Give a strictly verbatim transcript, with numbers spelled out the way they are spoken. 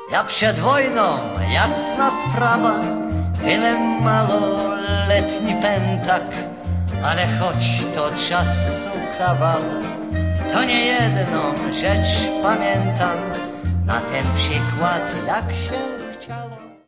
Ja przed wojną, jasna sprawa, byłem maloletni pętak, ale choć to czasu kawał, to nie jedną rzecz pamiętam. Na ten przykład jak się